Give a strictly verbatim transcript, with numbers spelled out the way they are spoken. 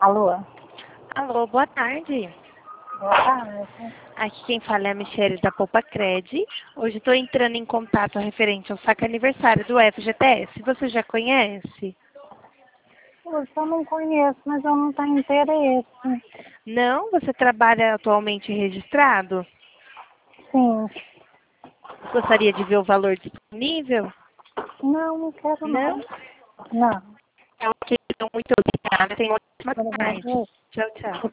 Alô? Alô, boa tarde. Boa tarde. Aqui quem fala é a Michelle da Poupa Cred. Hoje estou entrando em contato referente ao saque aniversário do F G T S. Você já conhece? Poxa, eu não conheço, mas eu não tenho interesse. Não? Você trabalha atualmente registrado? Sim. Gostaria de ver o valor disponível? Não, não quero Não? não. Não. É ok, então muito obrigada. Tenha uma ótima tarde. Obrigada. Tchau, tchau.